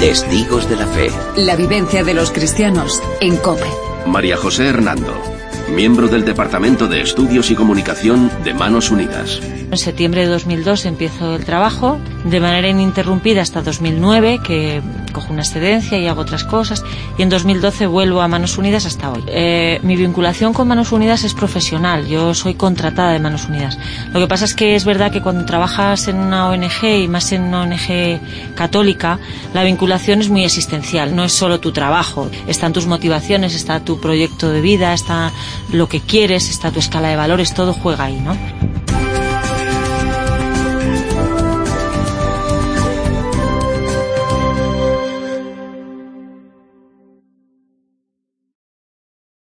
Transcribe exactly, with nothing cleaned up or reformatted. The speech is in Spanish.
Testigos de la Fe. La vivencia de los cristianos en COPE. María José Hernando, miembro del Departamento de Estudios y Comunicación de Manos Unidas. En septiembre de dos mil dos empiezo el trabajo de manera ininterrumpida hasta dos mil nueve, que cojo una excedencia y hago otras cosas, y en dos mil doce vuelvo a Manos Unidas hasta hoy. Eh, mi vinculación con Manos Unidas es profesional, yo soy contratada de Manos Unidas. Lo que pasa es que es verdad que cuando trabajas en una O N G, y más en una O N G católica, la vinculación es muy existencial, no es solo tu trabajo, están tus motivaciones, está tu proyecto de vida, está lo que quieres, está tu escala de valores, todo juega ahí, ¿no?